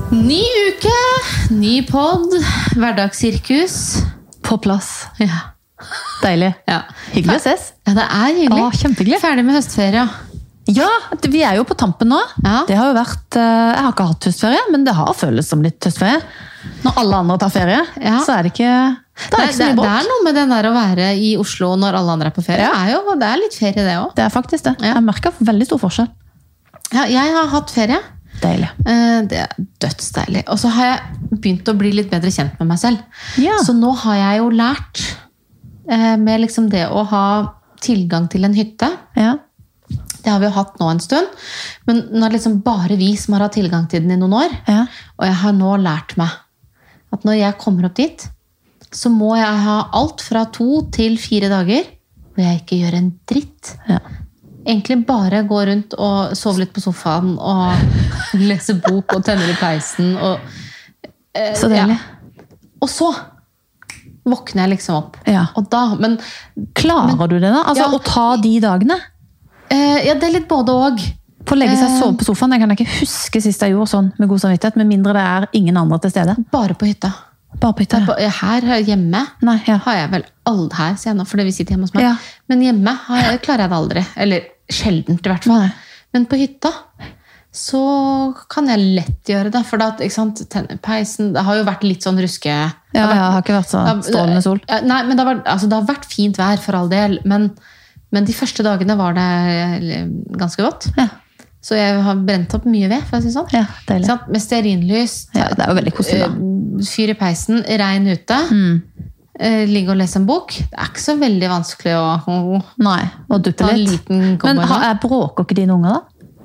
Ny uke, ny podd, hverdagssirkus. På plass. Ja. Deilig. Ja. Hyggelig å ses. Ja, det er hyggelig. Kjempehyggelig. Ferdig med høstferie. Ja, vi er jo på tampen nå. Ja. Det har jo vært, jeg har ikke hatt høstferie, men det har føles som litt høstferie. Når alle andre tar ferie, så er det ikke, Det ikke så mye bråk. er noe med den der å være i Oslo når alle andre er på ferie. Ja. Det er litt ferie det også. Det er faktisk det. Ja. Jeg merker veldig stor forskjell. Ja, jeg har hatt ferie. Deilig. Det er dødsdeilig. Og så har jeg begynt å bli litt bedre kjent med meg selv. Ja. Så nå har jeg jo lært med liksom det å ha tilgang til en hytte. Ja. Det har vi jo hatt nå en stund. Men nå er det liksom bare vi som har hatt tilgang til den i noen år. Ja. Og jeg har nå lært meg at når jeg kommer opp dit, så må jeg ha alt fra 2 til 4 dager hvor jeg ikke gjør en dritt. Ja. Egentlig bare gå rundt og sove litt på sofaen og lese bok og tenne i peisen. Og, Så deilig. ja. Og så våkner jeg liksom opp. Ja. Og da, men Klarer du det da? Altså Ja. å ta de dagene? ja, det er litt både og. På å legge seg og sove på sofaen, jeg kan ikke huske sist jeg gjorde sånn med god samvittighet, med mindre det er ingen andre til stede. Bare på hytta. Bare på hytta. Her hjemme Nei, ja. har jeg vel aldri her, sier jeg nå, fordi vi sitter hjemme hos meg. Ja. Men hjemme klarer jeg det aldri. Eller sjeldent i hvert fall. Nei. Men på hytta så kan jeg lett gjøre det. For da, ikke sant, tenne peisen, det har jo vært litt sånn ruske... Ja, jeg har ikke vært så strålende sol. Nei, men det har vært fint vær for all del. Men de første dagene var det ganske godt. Ja. Så jeg har brent opp mye ved, for å si sånn. Ja, deilig. Sant? Med stearinlys, Ja, det er jo veldig koselig da. fyr i peisen, regn ute, ligge og lese en bok. Det er ikke så veldig vanskelig å Nei, og duppe ta en litt. liten Men cowboy. bråker ikke dine unger da?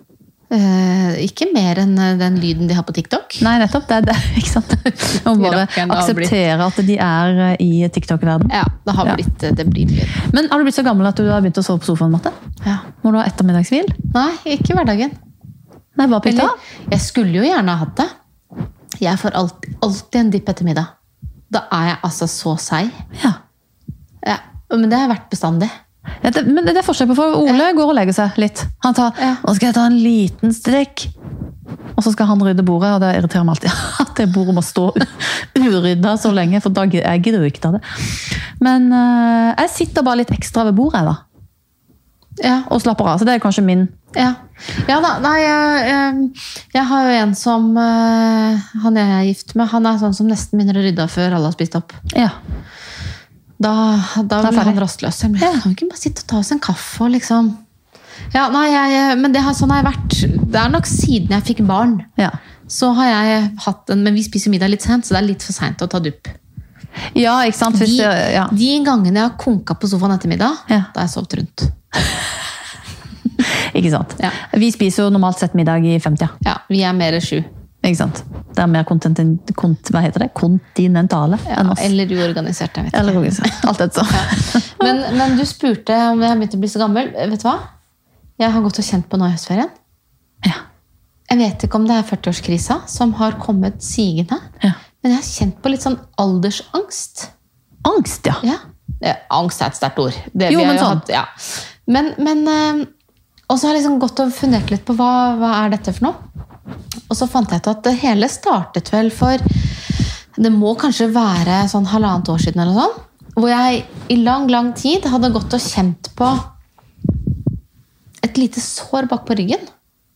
Ikke mer enn den lyden de har på TikTok. Nei, nettopp, det er det, ikke sant? Og bare Rockeren har akseptere at de er i TikTok-verden. Ja, det har Ja. det blir mye. Men har du blitt så gammel at du har begynt å sove på sofaen, Marte? Ja. Må du ha ettermiddagshvil? Nei, ikke hverdagen. Nei, bare på hytta? Eller, jeg skulle jo gjerne ha hatt det. Jeg får alltid en dipp etter middag. Da er jeg altså så seig. Ja. Ja, men det har vært bestandig. Ja, men det er forskjell på, for Ole går og legger seg litt. Han tar, Ja. nå skal jeg ta en liten strekk. Og så skal han rydde bordet, og det irriterer meg alltid at det bordet må stå urydda så lenge, for da jeg gidder jo ikke ta det. Men jeg sitter bare litt ekstra ved bordet da, Ja, og slapper av. Så det er kanskje min... ja. Ja da, nei, jeg har jo en som han jeg er gift med, han er sånn som nesten begynner å rydde før alle har spist opp. Ja. Da blir ferdig. han rastløs. Jeg kan jo ikke bare sitte og ta oss en kaffe og liksom... Ja, nei, men sånn har jeg vært. Det er nok siden jeg fikk barn. Ja. Så har jeg hatt en, men vi spiser middag litt sent, så det er litt for sent å ta dupp. Ja, ikke sant? Hvis ja. De gangene jeg har konka på sofaen etter middag, Ja. da har jeg sovet rundt. Ikke sant? Ja. Vi spiser jo normalt sett middag i 50. Ja, vi er mer 7. Ikke sant? Det er mer hva heter det? Kontinentale enn oss. Eller uorganisert, jeg vet ikke. Eller organisert. Alt dette så. Men du spurte om jeg har begynt å bli så gammel. Vet du hva? Jeg har gått og kjent på nå i høstferien. Ja. Jeg vet ikke om det er 40-årskrisa som har kommet sigende. Ja. Men jeg har kjent på litt sånn aldersangst. Angst, ja. Ja. Angst er et sterkt ord. Det, Jo, vi har men sånn. ja. Men og så har jeg liksom gått og fundert litt på hva er dette for noe. Og så fant jeg ut at det hele startet vel for, det må kanskje være sånn 1,5 år siden eller sånn, hvor jeg i lang tid hadde gått og kjent på et lite sår bak på ryggen.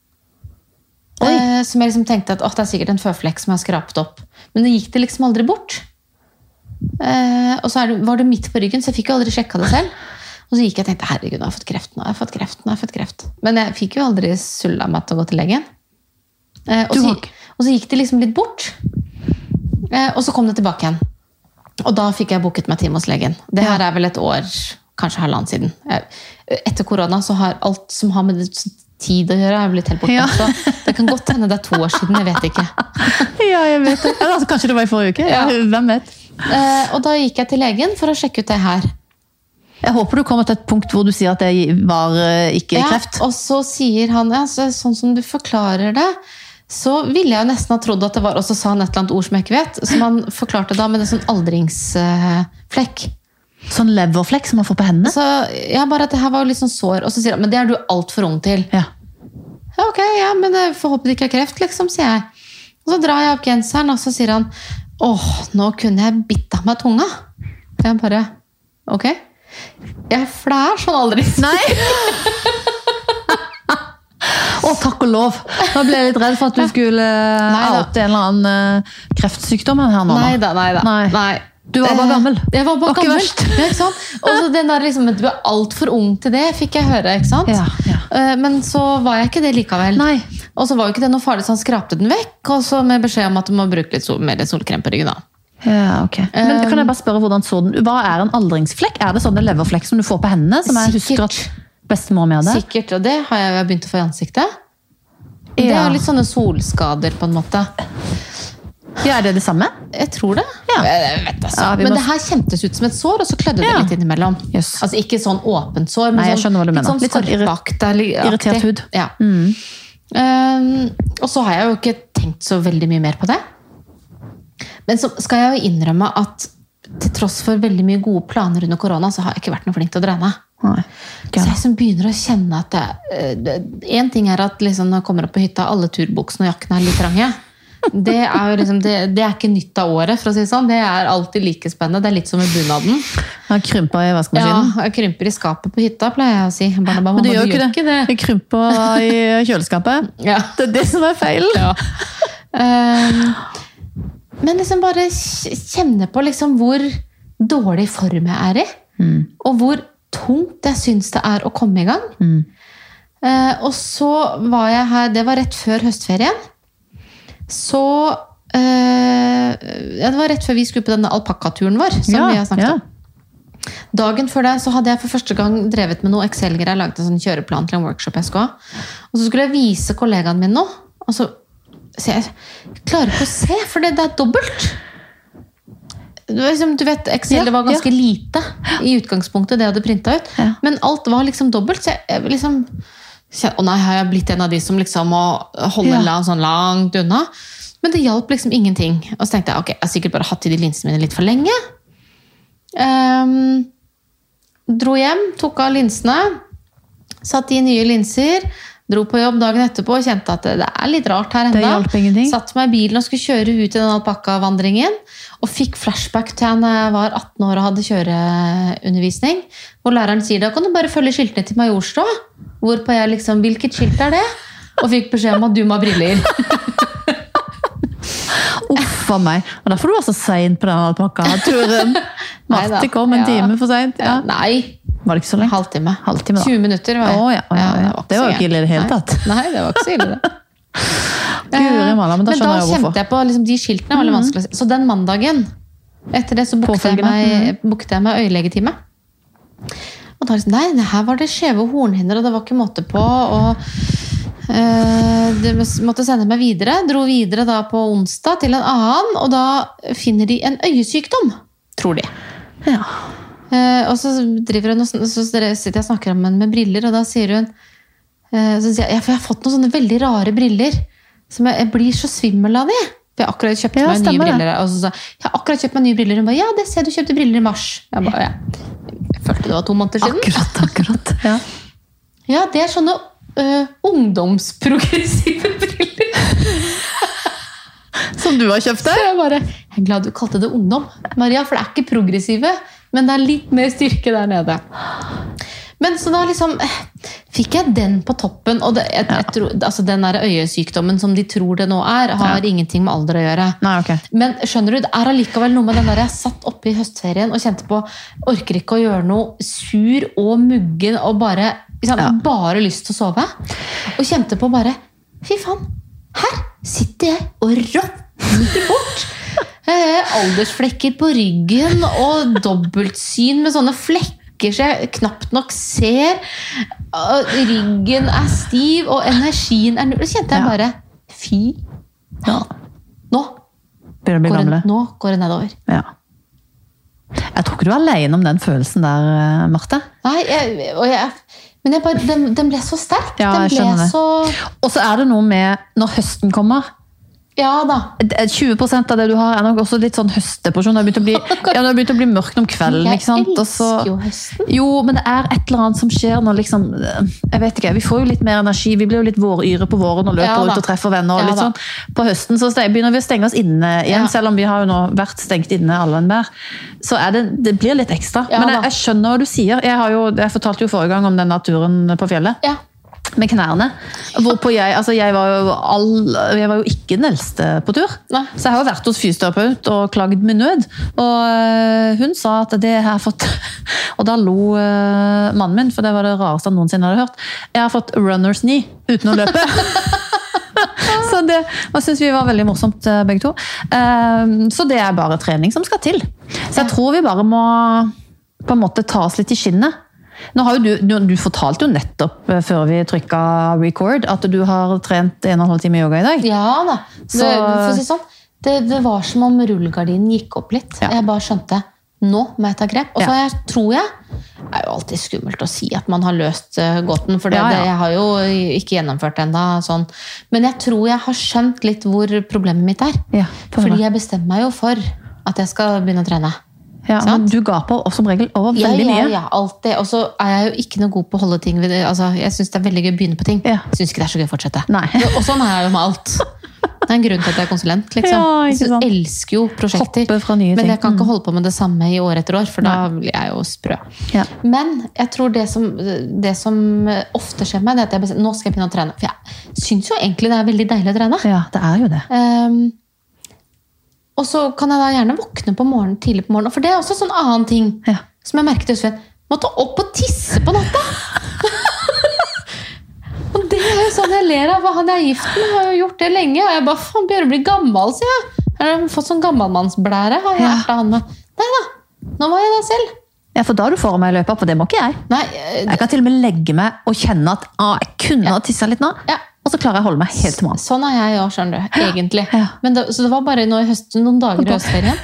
Som jeg liksom tenkte at det er sikkert en føflekk som jeg har skrapet opp. Men det gikk det liksom aldri bort. Og så var det midt på ryggen, så jeg fikk jo aldri sjekka det selv. Og så gikk jeg og tenkte, herregud, nå har jeg fått kreft. Men jeg fikk jo aldri sulla meg til å gå til legen. Og så gikk det liksom litt bort. Og så kom det tilbake igjen. Og da fikk jeg booket meg time hos legen. Det her er vel et år, kanskje 1,5 siden. Etter korona så har alt som har med tid å gjøre, er blitt helt borte. Ja. Så det kan godt hende det er 2 år siden, jeg vet ikke. Ja, jeg vet det. Eller, altså, kanskje det var i forrige uke? Ja. Hvem vet? Og da gikk jeg til legen for å sjekke ut det her. Jeg håper du kommer til et punkt hvor du sier at det var ikke kreft. Og så sier han, sånn som du forklarer det, så ville jeg jo nesten ha trodd at det var, og så sa han et eller annet ord som jeg ikke vet, som han forklarte da med en sånn aldringsflekk. Sånn leverflekk som man får på hendene? Så bare at det her var jo litt sånn sår, og så sier han, men det er du alt for ung til. Ja. Ja, ok, men det forhåpentlig ikke er kreft, liksom, sier jeg. Og så drar jeg opp genseren, og så sier han, nå kunne jeg bitt av meg tunga. Og jeg bare, ok. Jeg flær sånn aldri. Nei! Takk og lov. Nå ble jeg litt redd for at du skulle oute en eller annen kreftsykdom her nå. Nei. Du var bare gammel. Jeg var bare gammel. Ja, ikke sant? Og så den der liksom, du alt for ung til det, fikk jeg høre, ikke sant? Ja. Men så var jeg ikke det likevel. Nei. Og så var jo ikke det noe farlig, så han skrapte den vekk, og så med beskjed om at du må bruke litt mer solkrem på ryggen da. Ja, ok. Men kan jeg bare spørre hvordan så den? Hva er en aldringsflekk? Er det sånn en leverflekk som du får på hendene? Som jeg husker at bestemor med det? Sikkert, og det har jeg begynt å få i ansiktet. Det er litt sånne solskader på en måte. Ja, er det samme? Jeg tror det. Ja. Jeg vet det, men det her kjentes ut som et sår, og så klødde det litt innimellom. Yes. Altså ikke sånn åpent sår, men jeg skjønner hva du mener. Litt sånn skarpakt. Irritert hud. Ja. Og så har jeg jo ikke tenkt så veldig mye mer på det. Men så skal jeg jo innrømme at til tross for veldig mye gode planer under korona, så har jeg ikke vært noe flink til å trene. Så jeg som begynner å kjenne at en ting er at liksom, når jeg kommer opp på hytta, alle turbuksene og jakkene er litt trange. Det er jo liksom, det er ikke nytt av året, for å si det sånn. Det er alltid like spennende. Det er litt som med bunaden. Jeg krymper i vaskemaskinen. Ja, jeg krymper i skapet på hytta, pleier jeg å si. Men du gjør ikke det. Jeg krymper i kjøleskapet. Ja. Det er det som er feil. Ja. Men liksom bare kjenne på liksom hvor dårlig form jeg er i. Og hvor tungt jeg synes det er å komme i gang. Og så var jeg her, det var rett før høstferien. Så det var rett før vi skulle på denne alpakaturen vår, som vi har snakket om. Dagen før det så hadde jeg for første gang drevet med noe Excel-greier. Jeg laget en sånn kjøreplan til en workshop jeg skulle ha. Og så skulle jeg vise kollegaen min noe. Og så jeg klarer ikke å se, for det er dobbelt. Du vet, Excel det var ganske lite i utgangspunktet, det jeg hadde printet ut. Men alt var liksom dobbelt, så jeg liksom... nei, har jeg blitt en av de som liksom må holde sånn langt unna? Men det hjalp liksom ingenting. Og så tenkte jeg, ok, jeg har sikkert bare hatt i de linsene mine litt for lenge. Dro hjem, tok av linsene, satt i nye linser, dro på jobb dagen etterpå og kjente at det er litt rart her enda. Det hjalp ingenting. Satt meg i bilen og skulle kjøre ut i den alpakka-vandringen, og fikk flashback til da jeg var 18 år og hadde kjøreundervisning, hvor læreren sier, da kan du bare følge skiltene til Majorstua, hvorpå jeg liksom, hvilket skilt er det? Og fikk beskjed om at du må ha briller. Uff av meg. Og derfor du var så sent på den alpakka-turen. Marte kom en time for sent. Ja. Nei. Var det ikke så lenge? Halvtime da. 20 minutter var jeg. Det var jo ikke ille i det hele tatt. Nei, det var ikke så ille det. Guri mala, men da skjønner jeg hvorfor. kjente jeg på liksom, de skiltene var veldig vanskelig å se. Så den mandagen, etter det så bukte jeg meg øyeleggetime. Og da liksom, nei, her var det skjeve hornhinner, og det var ikke måte på, og de måtte sende meg videre. Dro videre da på onsdag til en annen, og da finner de en øyesykdom, tror de. Ja. Og så driver hun, så sitter jeg og snakker om henne med briller, og da sier hun, så sier jeg, for jeg har fått noen sånne veldig rare briller, som jeg blir så svimmel av de. For jeg har akkurat kjøpt meg nye briller. Og så sa jeg har akkurat kjøpt meg nye briller. Hun ba, ja, det ser du kjøpte briller i mars. Jeg ba, jeg følte det var 2 måneder siden. Akkurat. Ja, det er sånne ungdomsprogressive briller. Som du har kjøpt deg? Så jeg er glad du kalte det ungdom, Maria, for det er ikke progressive, men det er litt mer styrke der nede. Men så da liksom fikk jeg den på toppen, og altså den der øyesykdommen som de tror det nå er, har ingenting med alder å gjøre. Nei, okay. Men skjønner du, det er allikevel noe med den der jeg satt oppe i høstferien og kjente på, orker ikke å gjøre noe sur og muggen og bare lyst til å sove. Og kjente på bare, fy faen, her sitter jeg og råtner bort. Aldersflekker på ryggen og dobbeltsyn med sånne flekker så jeg knapt nok ser, ryggen er stiv og energien er null. Da kjente jeg bare, fy nå går det nedover. Ja. Jeg tror ikke du er alene om den følelsen der, Marte. Nei, men den ble så sterk. Ja, jeg skjønner det. Og så er det noe med når høsten kommer, Ja da. 20% av det du har nok også litt sånn høsteporsjon. Det har begynt å bli mørkt om kvelden, ikke sant? Jeg elsker jo høsten. Jo, men det et eller annet som skjer når liksom, jeg vet ikke, vi får jo litt mer energi, vi blir jo litt våryre på våren og løper ut og treffer venner og litt sånn. På høsten så begynner vi å stenge oss inne igjen, selv om vi har jo nå vært stengt inne alle en hver. Så det blir litt ekstra. Men jeg skjønner hva du sier. Jeg fortalte jo forrige gang om den naturen på fjellet. Ja. Med knærne, hvorpå jeg var jo ikke den eldste på tur. Nei. Så jeg har jo vært hos fysioterapeut og klagd med nød. Og hun sa at det har fått, og da lo mannen min, for det var det rareste han noensinne hadde hørt, jeg har fått runner's knee uten å løpe. Så det synes vi var veldig morsomt begge to. Så det bare trening som skal til. Så jeg tror vi bare må på en måte ta oss litt i skinnet. Nå har jo du fortalte jo nettopp før vi trykket record at du har trent 1,5 time yoga i dag. Ja da, for å si sånn, det var som om rullegardinen gikk opp litt. Jeg bare skjønte, nå må jeg ta grep. Og så tror jeg, det jo alltid skummelt å si at man har løst gåten, for jeg har jo ikke gjennomført det enda sånn. Men jeg tror jeg har skjønt litt hvor problemet mitt fordi jeg bestemmer meg jo for at jeg skal begynne å trene. Ja, men du gaper som regel over veldig mye. Ja, alltid. Og så jeg jo ikke noe god på å holde ting ved det. Altså, jeg synes det veldig gøy å begynne på ting. Jeg synes ikke det så gøy å fortsette. Nei. Og sånn jeg jo med alt. Det en grunn til at jeg konsulent, liksom. Jeg elsker jo prosjekter. Men jeg kan ikke holde på med det samme i år etter år, for da blir jeg jo sprø. Ja. Men jeg tror det som ofte skjer meg, det at nå skal jeg begynne å trene. For jeg synes jo egentlig det veldig deilig å trene. Ja, det jo det. Og så kan jeg da gjerne våkne tidlig på morgenen, for det også sånn annen ting som jeg merket Svein, måtte opp og tisse på natta. Og det jo sånn jeg ler av, han jeg gift med har jo gjort det lenge, og jeg bare, faen, begynner å bli gammel, sier jeg. Jeg har fått sånn gammelmannsblære, har jeg vært av han med. Nei da, nå var jeg der selv. Ja, for da du får meg i løpet, for det må ikke jeg. Nei, jeg kan til og med legge meg og kjenne at jeg kunne ha tisset litt nå. Ja. Og så klarer jeg å holde meg helt til morgen. Sånn jeg også, skjønner du, egentlig. Ja. Så det var bare noen dager i høstferien.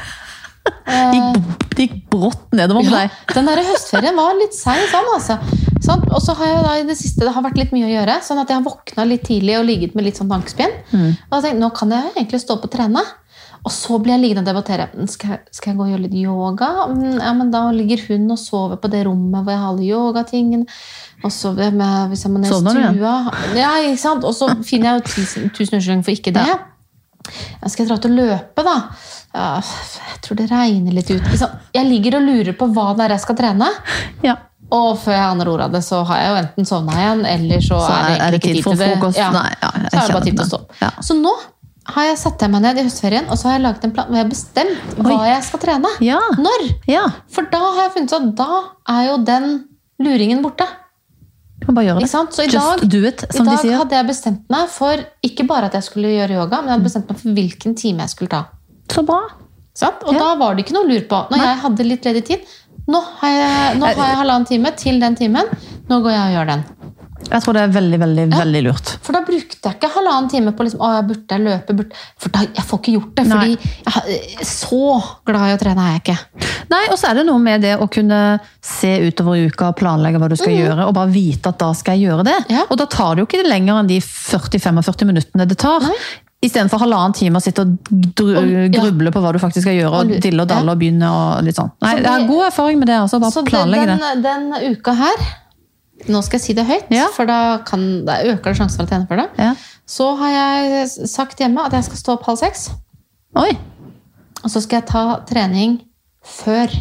Det gikk brått nedover med deg. Den der høstferien var litt seig sånn, altså. Sånn, og så har jeg da i det siste, det har vært litt mye å gjøre, sånn at jeg har våknet litt tidlig og ligget med litt sånn tankespinn. Og jeg tenkte, nå kan jeg egentlig stå på å trene. Og så blir jeg liggende og debattere. Skal jeg gå og gjøre litt yoga? Ja, men da ligger hun og sover på det rommet hvor jeg har alle yogatingen. Og så hvis jeg må ned i stua. Ja, ikke sant? Og så finner jeg jo 1000 unnskyldninger for ikke det. Skal jeg dra til å løpe da? Ja, jeg tror det regner litt ut. Jeg ligger og lurer på hva det jeg skal trene. Ja. Og før jeg aner ordet av det, så har jeg jo enten sovnet igjen, eller så det egentlig ikke tid til det. Ja. Nei, så det bare tid til å stå. Ja. Så nå har jeg satt meg ned i høstferien, og så har jeg laget en plan hvor jeg har bestemt hva jeg skal trene. Ja. Når? Ja. For da har jeg funnet ut at da jo den luringen borte. Du kan bare gjøre det. Så i dag hadde jeg bestemt meg for, ikke bare at jeg skulle gjøre yoga, men jeg hadde bestemt meg for hvilken time jeg skulle ta. Så bra. Og da var det ikke noe lur på. Når jeg hadde litt ledig tid, nå har jeg 1,5 time til den timen, nå går jeg og gjør den. Jeg tror det veldig, veldig, veldig lurt. For da brukte jeg ikke 1,5 time på liksom, jeg burde løpe, for da, jeg får ikke gjort det, fordi så glad i å trene er jeg ikke. Nei, og så det noe med det å kunne se utover uka og planlegge hva du skal gjøre, og bare vite at da skal jeg gjøre det. Ja. Og da tar det jo ikke lenger enn de 40-45 minuttene det tar. Nei. I stedet for 1,5 time å sitte og gruble på hva du faktisk skal gjøre, og dille og dalle og begynne og litt sånn. Nei, jeg har god erfaring med det, altså, bare planlegge det. Den uka her, nå skal jeg si det høyt, for da øker det sjansen for å tjene for det. Ja. Så har jeg sagt hjemme at jeg skal stå opp 5:30. Oi! Og så skal jeg ta trening før.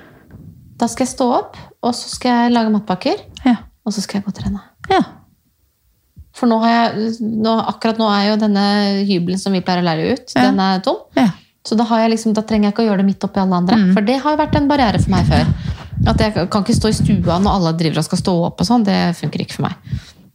Da skal jeg stå opp, og så skal jeg lage matpakker, og så skal jeg gå og trene. Ja. For akkurat nå jo denne hybelen som vi pleier å lære ut, den tom. Ja. Så da trenger jeg ikke å gjøre det midt oppi alle andre. For det har jo vært en barriere for meg før. At jeg kan ikke stå i stua når alle driver og skal stå opp og sånn. Det funker ikke for meg.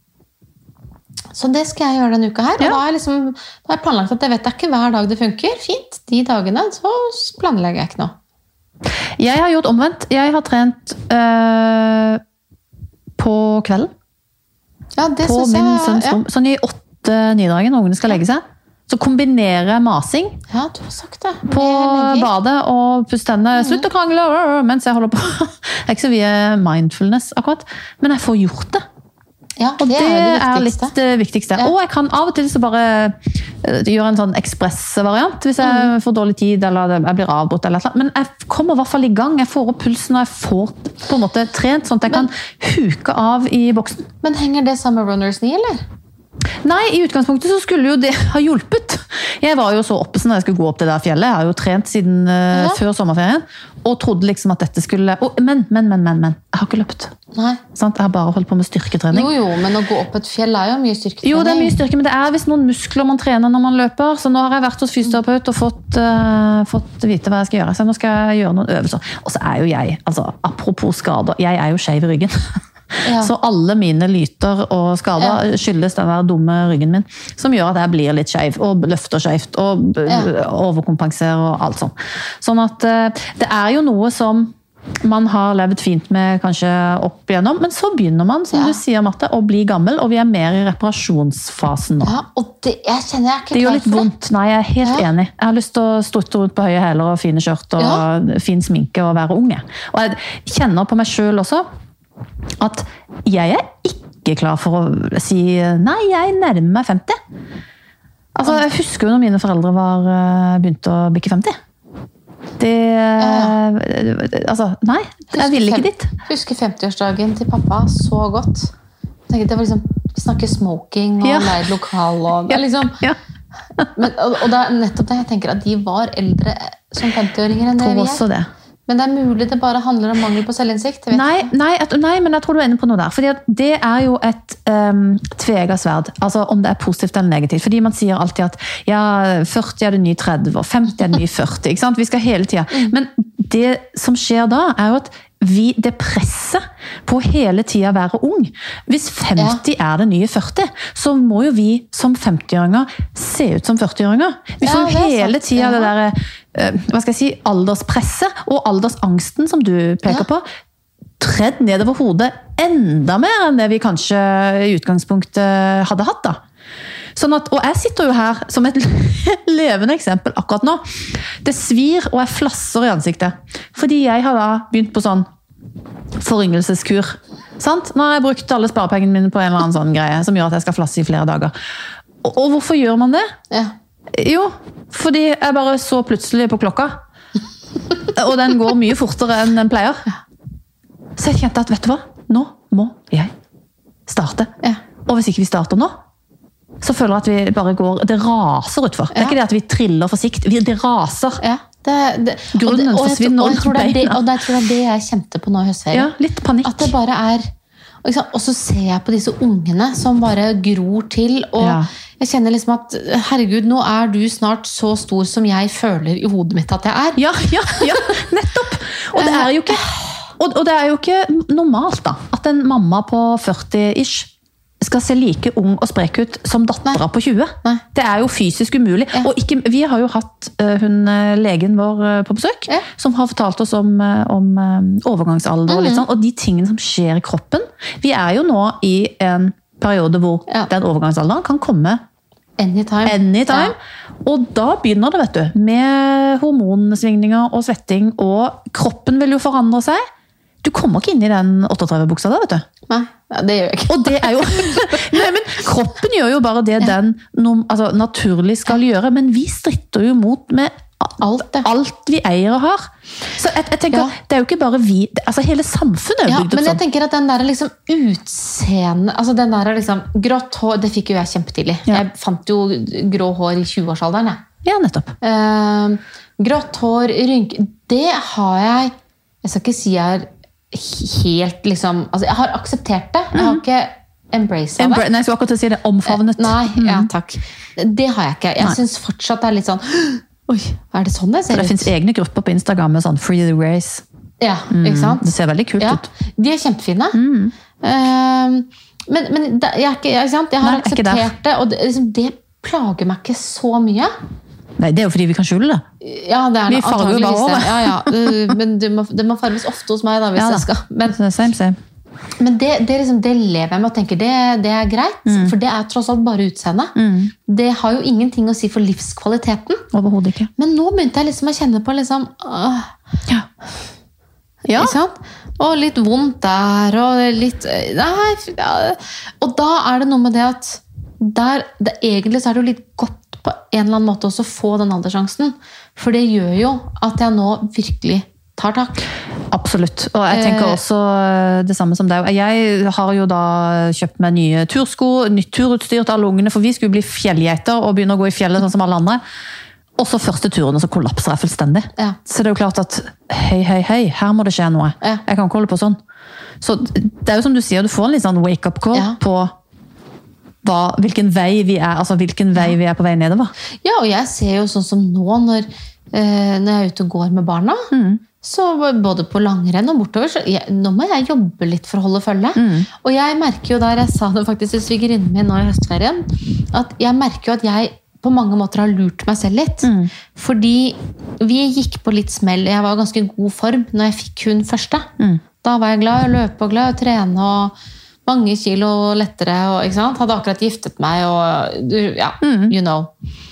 Så det skal jeg gjøre denne uka her. Og da har jeg planlagt at jeg vet ikke hver dag det funker. Fint. De dagene så planlegger jeg ikke noe. Jeg har gjort omvendt. Jeg har trent på kvelden. Ja, det på min sønns rom. Sånn i 8-9-dagen når ungene skal legge seg. Så kombinere masing du har sagt det. På badet og puste hendene. Slutt å krangle mens jeg holder på. Det ikke så mye mindfulness akkurat, men jeg får gjort det. Ja, Og det er litt viktigste. det viktigste. Ja. Og jeg kan av og til så bare gjøre en sånn ekspressvariant, hvis jeg får dårlig tid, eller jeg blir avbrutt, eller et eller annet. Men jeg kommer i hvert fall i gang, jeg får opp pulsen, og jeg får på en måte trent, sånn at jeg kan huke av i boksen. Men henger det sammen med runners knee, eller? Nei, i utgangspunktet så skulle jo det ha hjulpet. Jeg var jo så oppesen når jeg skulle gå opp det der fjellet. Jeg har jo trent siden før sommerferien, og trodde liksom at dette skulle... Men. Jeg har ikke løpt. Nei. Sant? Jeg har bare holdt på med styrketrening. Jo, men å gå opp et fjell er jo mye styrketrening. Jo, det er mye styrke, men det er visst noen muskler man trener når man løper. Så nå har jeg vært hos fysioterapeut og fått vite hva jeg skal gjøre. Så nå skal jeg gjøre noen øvelser. Og så er jo jeg, altså apropos skader, jeg er jo skjev i ryggen. Ja. Så alle mine lyter og skader skyldes den der dumme ryggen min, som gjør at jeg blir litt skjev, og løfter skjevt, og overkompenserer og alt sånt. Sånn at det er jo noe som man har levd fint med kanskje opp igjennom, men så begynner man, som du sier, Marte, å bli gammel, og vi er mer i reparasjonsfasen nå. Ja, og jeg kjenner jeg er ikke det gjør klar litt for vondt. Nei, jeg er helt enig. Jeg har lyst til å strutte rundt på høye hæler og fine skjørt og fin sminke og være unge. Og jeg kjenner på meg selv også at jeg er ikke klar for å si nei, jeg nærmer meg 50. Altså, jeg husker jo når mine foreldre begynte å bikke 50. Altså, nei, jeg ville ikke dit. Husker 50-årsdagen til pappa så godt. Jeg tenkte, det var liksom, vi snakker smoking og leid lokal og det er liksom... Men, og det er nettopp det jeg tenker at de var eldre som 50-åringer enn det vi er. Men det er mulig det bare handler om mangel på selvinnsikt. Nei, men jeg tror du er inne på noe der. Fordi det er jo et tveegget sverd. Altså om det er positivt eller negativt. Fordi man sier alltid at ja, 40 er det nye 30, og 50 er det nye 40. Ikke sant? Vi skal hele tiden. Men det som skjer da, er jo at det presset på hele tiden være ung. Hvis 50 er det nye 40, så må jo vi som 50-åringer se ut som 40-åringer. Vi får jo hele tiden det der, hva skal jeg si, alderspresset og aldersangsten som du peker på, tredd nedover hodet enda mer enn det vi kanskje i utgangspunktet hadde hatt da. Sånn at, og jeg sitter jo her som et levende eksempel akkurat nå. Det svir og jeg flasser i ansiktet. Fordi jeg har da begynt på sånn foryngelseskur. Sant? Nå har jeg brukt alle sparepengene mine på en eller annen sånn greie som gjør at jeg skal flasse i flere dager. Og hvorfor gjør man det? Ja. Jo, fordi jeg bare så plutselig på klokka. Og den går mye fortere enn den pleier. Så jeg kjente at, vet du hva? Nå må jeg starte. Ja. Og hvis ikke vi starter nå, så føler jeg at vi bare går, det raser utfor. Det er ikke det at vi triller for sikt, det raser. Ja, Grunnen forsvinner under beina. Og jeg tror det er det jeg kjente på nå i høstferien. Ja, litt panikk. At det bare er, og så ser jeg på disse ungene som bare gror til, og jeg kjenner liksom at, herregud, nå er du snart så stor som jeg føler i hodet mitt at jeg er. Ja, nettopp. Og det er jo ikke, og det er jo ikke normalt da, at en mamma på 40-ish skal se like ung og sprek ut som datteren på 20. Nei. Det er jo fysisk umulig. Ja. Og vi har jo hatt legen vår på besøk, som har fortalt oss om overgangsalder og litt sånn, og de tingene som skjer i kroppen. Vi er jo nå i en periode hvor den overgangsalderen kan komme anytime. Ja. Og da begynner det, vet du, med hormonsvingninger og svetting, og kroppen vil jo forandre seg. Du kommer ikke inn i den 38-buksa da, vet du. Nei, det gjør jeg ikke. Og det er jo... Nei, men kroppen gjør jo bare det den naturlig skal gjøre, men vi stritter jo mot med alt vi eier og har. Så jeg tenker, det er jo ikke bare vi, altså hele samfunnet er bygd opp sånn. Men jeg tenker at den der liksom utseende, altså den der liksom grått hår, det fikk jo jeg kjempetidlig. Jeg fant jo grå hår i 20-årsalderen, Ja, nettopp. Grått hår, rynke, det har jeg skal ikke si jeg er helt liksom, altså jeg har akseptert det, jeg har ikke embraced det. Nei, jeg skulle akkurat si det, omfavnet. Nei, ja, takk. Det har jeg ikke. Jeg synes fortsatt det er litt sånn, oi, er det sånn det ser ut? Det finnes egne grupper på Instagram med sånn Free the Race. Ja, ikke sant? Det ser veldig kult ut. De er kjempefine. Men jeg har akseptert det, og det plager meg ikke så mye. Nei, det er jo fordi vi kan skjule det. Ja, det er vi farger jo bare over. Men det må farges ofte hos meg da, hvis jeg skal. Men det lever jeg med og tenker, det er greit, for det er tross alt bare utseende. Det har jo ingenting å si for livskvaliteten. Overhodet ikke. Men nå begynte jeg liksom å kjenne på liksom, Ja. Ikke sant? Og litt vondt der, og litt... Nei, ja. Og da det noe med det at egentlig så det jo litt godt på en eller annen måte også å få den alderssjansen. For det gjør jo at jeg nå virkelig tar tak. Absolutt. Og jeg tenker også det samme som deg. Jeg har jo da kjøpt meg nye tursko, nytt turutstyr til alle ungene, for vi skulle bli fjellgeiter og begynne å gå i fjellet sånn som alle andre. Og så første turen, og så kollapser jeg fullstendig. Ja. Så det jo klart at hei, her må det skje noe. Ja. Jeg kan ikke holde på sånn. Så det jo som du sier, du får en litt sånn wake-up call på hvilken vei vi altså hvilken vei vi på vei nedover. Ja, og jeg ser jo sånn som nå, når jeg ute og går med barna, så både på langrenn og bortover, så nå må jeg jobbe litt for å holde følge. Og jeg merker jo der, jeg sa det faktisk til svigerinnen min nå i høstferien, at jeg merker jo at jeg på mange måter har lurt meg selv litt. Fordi vi gikk på litt smell. Jeg var i ganske god form når jeg fikk hun første. Da var jeg glad i å løpe og glad i å trene og mange kilo lettere. Og, ikke sant? Hadde akkurat giftet meg og ja, you know.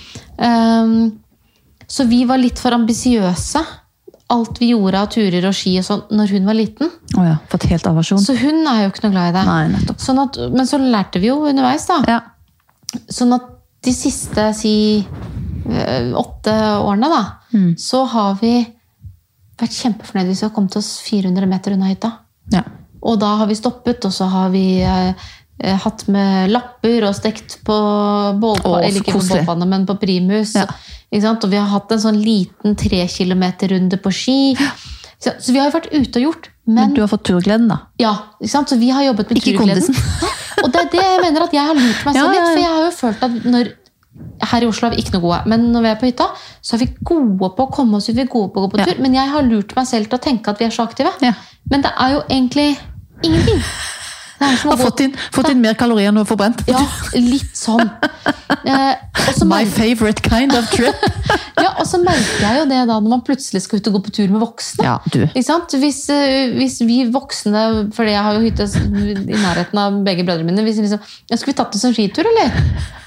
Så vi var litt for ambisiøse. Alt vi gjorde av turer og ski og sånn når hun var liten. Ja, fått helt aversjon. Så hun jo ikke noe glad i det. Nei, nettopp. Sånn at, men så lærte vi jo underveis da. Ja. Sånn at de siste, 8 årene da, så har vi vært kjempefornøyde hvis vi har kommet oss 400 meter unna hytta. Ja. Og da har vi stoppet, og så har vi hatt med lapper og stekt på bålpanne, eller ikke på bålpanne, men på primus. Ja. Ikke sant? Og vi har hatt en sånn liten 3 kilometer runde på ski. Så vi har jo vært ute og gjort. Men du har fått turgleden da? Ja, ikke sant? Så vi har jobbet med turgleden. Og det det jeg mener at jeg har lurt meg selv litt, for jeg har jo følt at her i Oslo vi ikke noe gode, men når vi på hytta, så vi gode på å komme oss ut, vi gode på å gå på tur, men jeg har lurt meg selv til å tenke at vi så aktive. Ja. Men det jo egentlig ingenting. Har fått inn mer kalorier enn du har forbrent. Ja, litt sånn. My favorite kind of trip. Ja, og så merker jeg jo det da, når man plutselig skal ut og gå på tur med voksne. Ja, du. Ikke sant? Hvis vi voksne, for jeg har jo hytte i nærheten av begge brødrene mine, hvis liksom, skal vi tatt det som skitur, eller?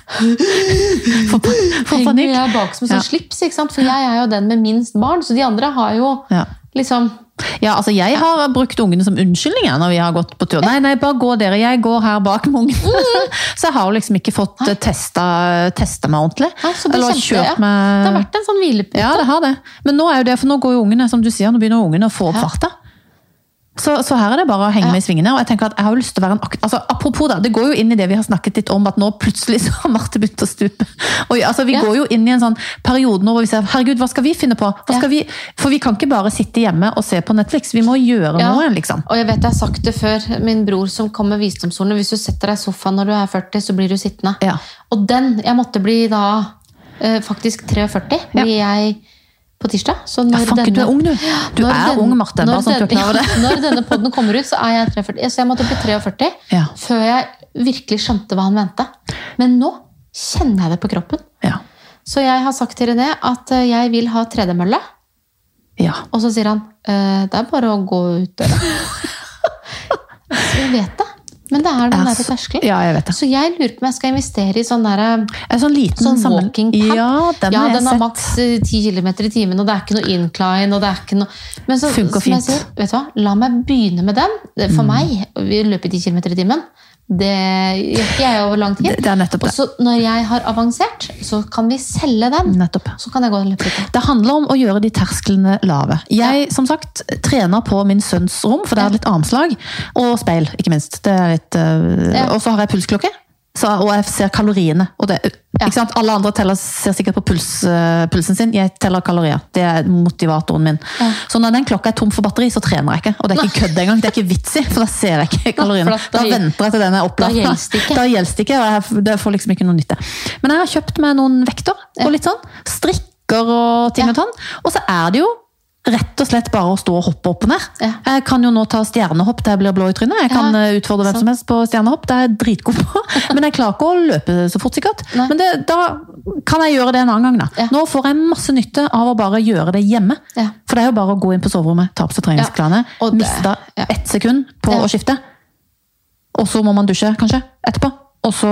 For panikk. Jeg bak som en sånn slips, ikke sant? For jeg jo den med minst barn, så de andre har jo liksom... Ja, altså jeg har brukt ungene som unnskyldninger når vi har gått på tur. Nei, bare gå dere, jeg går her bak med ungene. Så jeg har jo liksom ikke fått testet meg ordentlig. Ja, så det kjørt meg... Det har vært en sånn hvilepute. Ja, det har det. Men nå jo det, for nå går jo ungene, som du sier, nå begynner ungene å få opp farta. Så her det bare å henge med i svingene, og jeg tenker at jeg har jo lyst til å være altså, apropos da, det går jo inn i det vi har snakket litt om, at nå plutselig så har Marte begynt å stupe. Og altså, vi går jo inn i en sånn periode nå hvor vi ser, herregud, hva skal vi finne på? For vi kan ikke bare sitte hjemme og se på Netflix, vi må gjøre noe, liksom. Og jeg vet jeg har sagt det før, min bror som kom med visdomsordene, hvis du setter deg i sofaen når du 40, så blir du sittende. Ja. Og jeg måtte bli da faktisk 43, blir jeg på tirsdag. Så når du ung du. Du ung, Marte. Bare sånn at du klarer det. Når denne podden kommer ut, så jeg 43. Så jeg måtte bli 43 før jeg virkelig skjønte hva han mente. Men nå kjenner jeg det på kroppen. Ja. Så jeg har sagt til René at jeg vil ha tredemølle. Ja. Og så sier han, det bare å gå ut døra. Så jeg vet det. Men det den der terskelen. Ja, jeg vet det. Så jeg lurer på om jeg skal investere i sånn der... sånn liten sånn walking pad. Ja, den har maks 10 kilometer i timen, og det ikke noe incline, og det ikke noe... Men så, funker fint. Som jeg sier, vet du hva? La meg begynne med den. For meg, vi løper 10 kilometer i timen. Det gjør ikke jeg over lang tid. Det nettopp det. Og så når jeg har avansert, så kan vi selge den. Nettopp. Så kan jeg gå og løpe litt. Det handler om å gjøre de tersklene lave. Jeg, som sagt, trener på min sønns rom, for det litt armslag, og speil, ikke minst. Det litt... Og så har jeg pulsklokke, og jeg ser kaloriene. Og det, ikke sant? Alle andre ser sikkert på pulsen sin. Jeg teller kalorier. Det motivatoren min. Så når den klokka tom for batteri, så trener jeg ikke. Og det ikke kødd engang. Det ikke vits i, for da ser jeg ikke kaloriene. Da venter jeg til den oppladet. Da gjelder det ikke, og det får liksom ikke noe nytte. Men jeg har kjøpt meg noen vekter, og litt sånn strikker og ting og tann. Og så det jo rett og slett bare å stå og hoppe opp og ned. Ja. Jeg kan jo nå ta stjernehopp til jeg blir blå i trynet. Jeg kan utfordre hvem som helst på stjernehopp. Det dritgod på. Men jeg klarer ikke å løpe så fort sikkert. Nei. Men da kan jeg gjøre det en annen gang. Da. Ja. Nå får jeg masse nytte av å bare gjøre det hjemme. Ja. For det jo bare å gå inn på soverommet, ta på seg treningsklærne, miste 1 sekund på å skifte. Og så må man dusje, kanskje, etterpå. Og så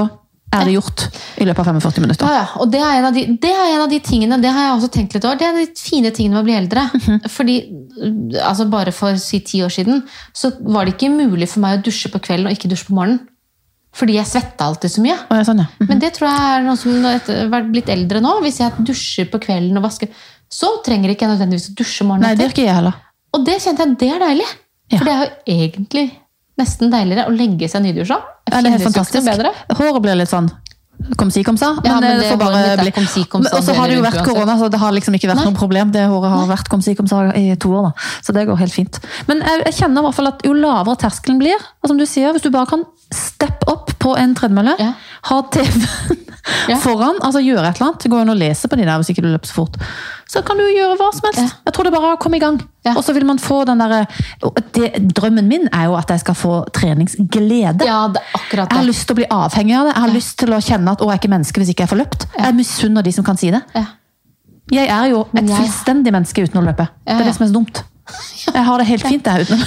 det gjort i løpet av 45 minutter. Ja, og det er en av de tingene, det har jeg også tenkt litt over, det er de fine tingene med å bli eldre. Fordi, altså bare for 10 år siden, så var det ikke mulig for meg å dusje på kvelden og ikke dusje på morgenen. Fordi jeg svettet alltid så mye. Ja, sånn, ja. Men det tror jeg er noe som har blitt eldre nå. Hvis jeg dusjer på kvelden og vasker, så trenger ikke jeg nødvendigvis å dusje morgenen etter. Nei, det gjør ikke jeg heller. Og det kjente jeg, det er deilig. Ja. For det er jo egentlig nesten deiligere å legge seg nydusja. Ja, det er helt fantastisk. Håret blir litt sånn kom si, kom sa. Ja, men det får bare bli. Kom si, kom sa. Og så har det jo vært korona, så det har liksom ikke vært noe problem. Det håret har vært kom si, kom sa i 2 år da. Så det går helt fint. Men jeg kjenner i hvert fall at jo lavere terskelen blir, og som du sier, hvis du bare kan steppe opp på en tredemølle, ha TV foran, altså gjøre et eller annet, gå inn og lese på de der hvis ikke du løper så fort, så kan du gjøre hva som helst. Jeg tror det bare kommer i gang. Og så vil man få den der, drømmen min er jo at jeg skal få treningsglede. Ja, det er akkurat det. Jeg har lyst til å bli avhengig av det. Jeg har lyst til å kjenne at jeg er ikke menneske hvis ikke jeg får løpt. Jeg misunner de som kan si det. Jeg er jo et fullstendig menneske uten å løpe. Det er det som er så dumt. Jeg har det helt fint der uten.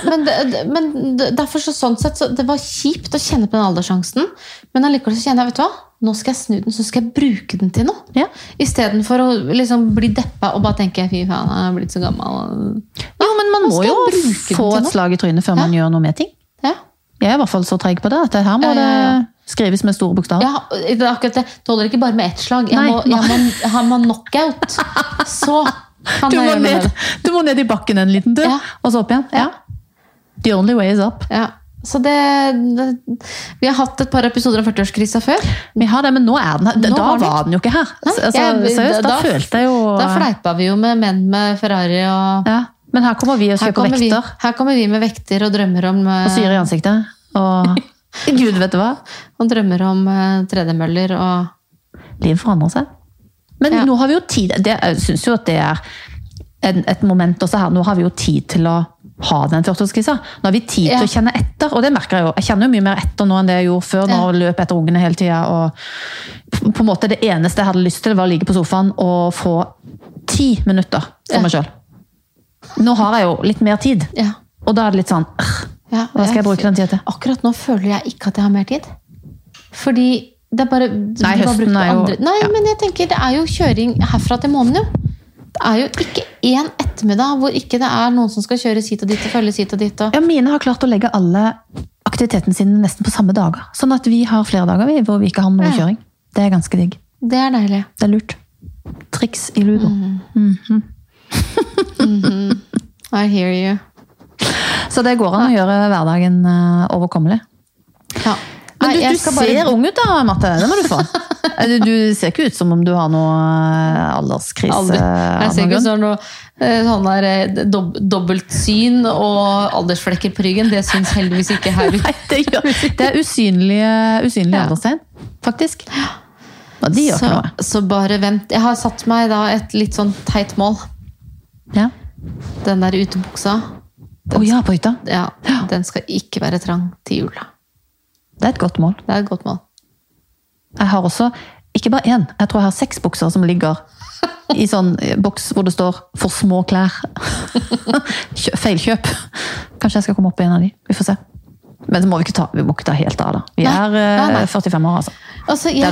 Men derfor sånn sett, så det var kjipt å kjenne på den alderssjansen, men allikevel så kjenner jeg, vet du hva? Nå skal jeg snu den, så skal jeg bruke den til noe. I stedet for å liksom bli deppa og bare tenke, fy faen, jeg har blitt så gammel. Jo, men man må jo få et slag i trynet før man gjør noe med ting. Jeg er i hvert fall så treg på det, at her må det skrives med store bokstaver. Ja, det er akkurat det. Det holder ikke bare med ett slag. Jeg må ha knockout. Så kan jeg gjøre det. Du må ned i bakken en liten tur, og så opp igjen. The only way is up. Så vi har hatt et par episoder av 40-årskrisa før. Vi har det, men nå er den her. Da var den jo ikke her. Seriøst, da følte jeg jo... Da fleipa vi jo med menn med Ferrari og... Men her kommer vi og kjøper vekter. Her kommer vi med vekter og drømmer om... Og syre i ansiktet. Og Gud vet du hva. Og drømmer om tredemøller og... Livet forandrer seg. Men nå har vi jo tid... Jeg synes jo at det er et moment også her. Nå har vi jo tid til å ha den 40-årskrisa. Nå har vi tid til å kjenne etter, og det merker jeg jo. Jeg kjenner jo mye mer etter nå enn det jeg gjorde før, når jeg løp etter ungene hele tiden, og på en måte det eneste jeg hadde lyst til var å ligge på sofaen og få 10 minutter for meg selv. Nå har jeg jo litt mer tid, og da er det litt sånn, hva skal jeg bruke den tiden til? Akkurat nå føler jeg ikke at jeg har mer tid. Fordi det er bare... Nei, høsten er jo... Nei, men jeg tenker, det er jo kjøring herfra til måneden jo. Det er jo ikke en ettermiddag hvor ikke det er noen som skal kjøres hit og dit og følges hit og dit. Og... Ja, mine har klart å legge alle aktivitetene sine nesten på samme dager. Sånn at vi har flere dager hvor vi ikke har noe kjøring. Det er ganske digg. Det er deilig. Det er lurt. Triks i ludo. I hear you. Så det går an å gjøre hverdagen overkommelig. Ja. Men du ser ung ut da, Marte. Det må du få. Du ser ikke ut som om du har noe alderskrise. Jeg ser ikke sånn der dobbeltsyn og aldersflekker på ryggen. Det synes heldigvis ikke her. Nei, det er usynlige alderstegn, faktisk. Og de gjør ikke noe. Så bare vent. Jeg har satt meg da et litt sånn teit mål. Ja. Den der utebuksa. På hytta? Ja, den skal ikke være trang til jul. Det er et godt mål. Det er et godt mål. Jeg har også, ikke bare en, jeg tror jeg har 6 bukser som ligger i sånn boks hvor det står for små klær. Feilkjøp. Kanskje jeg skal komme opp i en av de. Vi får se. Men det må vi må ikke ta helt av da. Vi er 45 år, altså. Jeg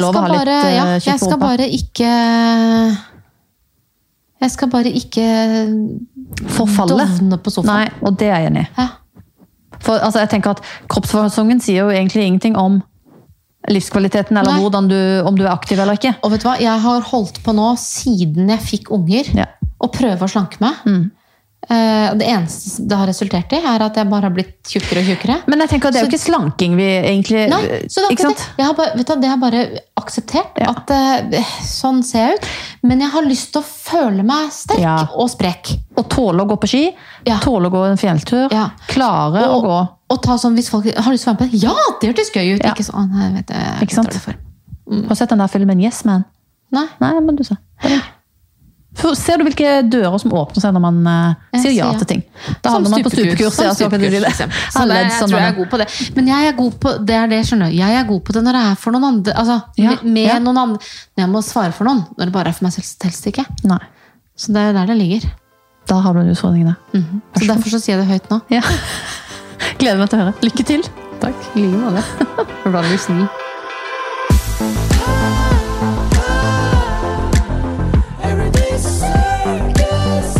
skal bare ikke forfalle. Dovne på sofaen. Nei, og det er jeg enig i. For altså, jeg tenker at kroppsfasongen sier jo egentlig ingenting om livskvaliteten, eller om du er aktiv eller ikke. Og vet du hva, jeg har holdt på nå siden jeg fikk unger, og prøve å slanke meg. Det eneste det har resultert i, er at jeg bare har blitt tjukkere og tjukkere. Men jeg tenker at det er jo ikke slanking vi egentlig... Nei, så det har bare akseptert at sånn ser jeg ut. Men jeg har lyst til å føle meg sterk og sprek. Og tåle å gå på ski, tåle å gå en fjelltur, klare å gå... Og ta sånn, hvis folk har lyst til å være med på det, det hørtes gøy ut. Ikke sånn, jeg vet det. Ikke sant? Har du sett den der filmen Yes Man? Nei, men du sa. Ser du hvilke dører som åpner seg når man sier ja til ting? Da havner man på stupekurs. Så jeg tror jeg er god på det. Men jeg er god på det, skjønner du. Jeg er god på det når det er for noen andre. Altså, med noen andre. Når jeg må svare for noen. Når det bare er for meg selv, så helst ikke. Nei. Så det er der det ligger. Da har du en utfordring der. Så derfor så sier jeg det høyt nå. Ja. Gleder meg til å høre. Lykke til. Takk. Like måte. Run your snee. Every day's a circus.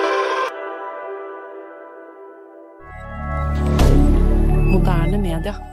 Moderne media.